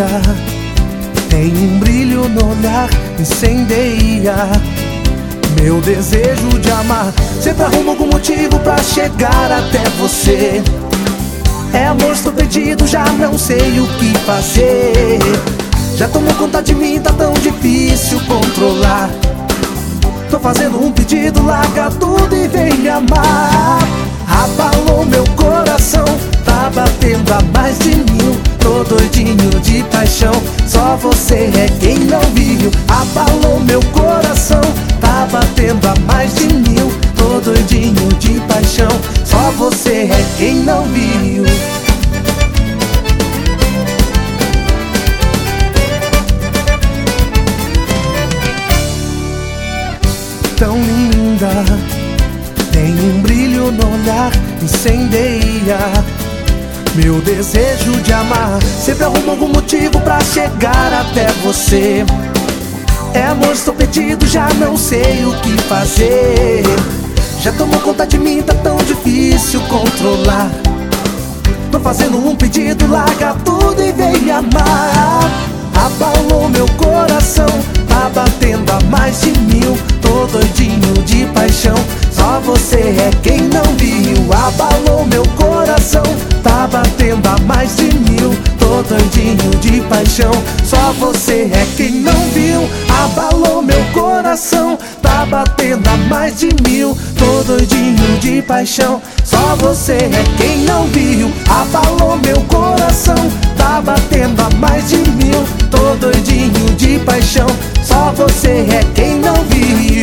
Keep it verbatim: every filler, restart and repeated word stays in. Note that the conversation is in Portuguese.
tem um brilho no olhar, incendeia meu desejo de amar. Sempre arrumo algum motivo pra chegar até você. É amor, estou perdido, já não sei o que fazer. Já tomou conta de mim, tá tão difícil controlar. Tô fazendo um pedido, larga tudo e vem me amar. Abalou meu coração, tá batendo a mais de mil. Tô doidinho de paixão, só você é quem não viu. Abalou meu coração, tá batendo a mais de mil. Tô doidinho de paixão, só você é quem não viu. Tão linda, tem um brilho no olhar, incendeia meu desejo de amar. Sempre arrumo algum motivo pra chegar até você. É amor, estou perdido, já não sei o que fazer. Já tomou conta de mim, tá tão difícil controlar. Tô fazendo um pedido, larga tudo e vem me amar. Abalou meu coração, tá batendo a mais de mil. Tô doidinho de paixão, só você é quem não viu. Abalou meu coração, tá batendo a mais de mil. Tô doidinho de paixão, só você é quem não viu. Abalou meu coração, tá batendo a mais de mil. Tô doidinho de paixão, só você é quem não viu. Abalou meu coração, tá batendo a mais de mil. Tô doidinho de paixão, só você é quem não viu.